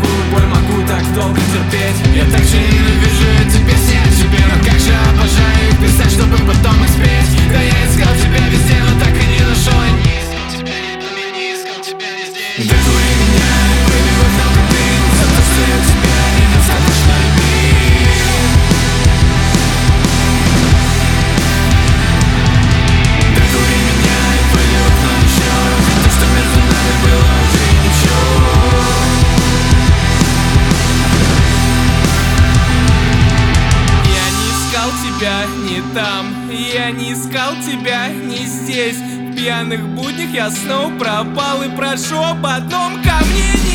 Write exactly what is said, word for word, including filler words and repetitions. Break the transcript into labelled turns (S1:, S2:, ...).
S1: такую боль могу так долго терпеть? Я так же ненавижу эти песни о тебе, но как же обожаю их писать, чтобы потом их спеть. Да я искал тебя везде, но так и не нашел. Я не искал тебя ни там, я не искал тебя ни здесь. Да дури меня, baby, вот только ты, за то, что я тебя недостаточно любил. Да дури меня, и пойди в окно еще, за то, что между нами было уже ничего. Тебя не там, я не искал тебя не здесь. В пьяных буднях я снова пропал и прошу об одном ко мне не